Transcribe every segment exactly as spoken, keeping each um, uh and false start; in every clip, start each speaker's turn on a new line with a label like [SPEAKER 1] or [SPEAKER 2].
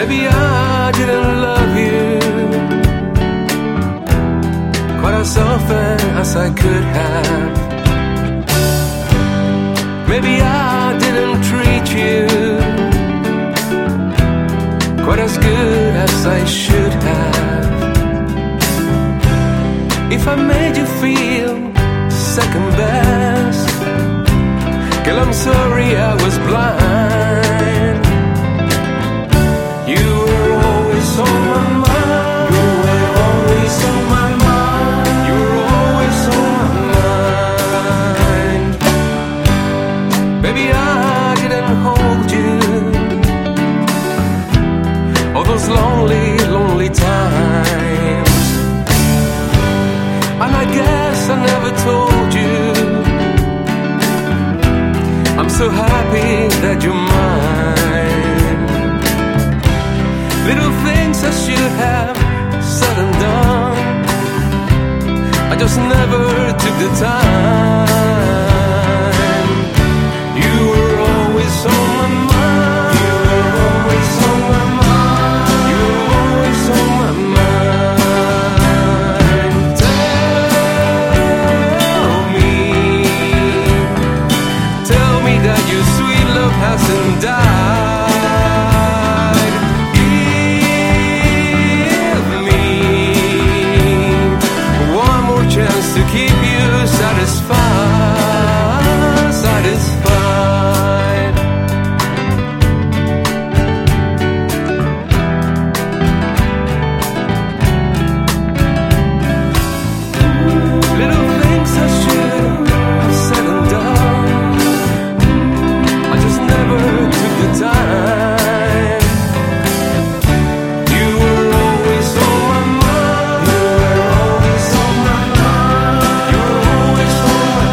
[SPEAKER 1] Maybe I didn't love you quite as often as I could have. Maybe I didn't treat you quite as good as I should have. If I made you feel second best, girl, I'm sorry I was blind. You were always on my mind. You were always on my mind. You were always on my mind. Baby, I didn't hold you all those lonely, lonely times. And I guess I never told you I'm so happy that you're mine. Little things I should have said and done, I just never took the time. You were always on my mind. You were always on my mind. You were always on my mind. Tell me, tell me that your sweet love hasn't died. Give me one more chance to keep you satisfied, satisfied. Little things I should have said and done, I just never took the time. You were always on my mind. You were always on my mind. You were always on my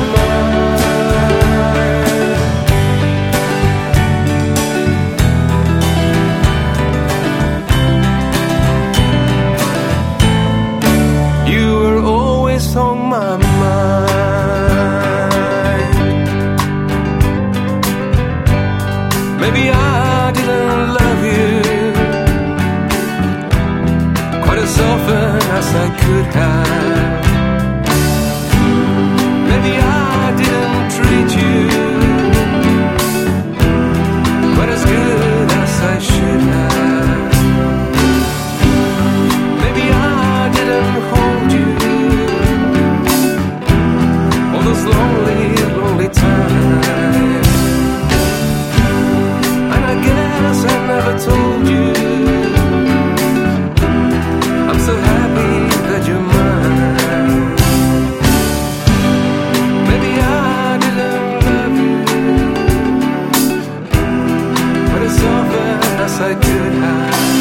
[SPEAKER 1] mind. You were always on my mind. Maybe I didn't love you quite as often as I could have. Maybe I didn't treat you quite as good as I should have. Maybe I didn't hold you all those lonely, lonely times. And I guess I never told you I'm so happy that you're mine. Maybe I didn't love you quite as often as I could have.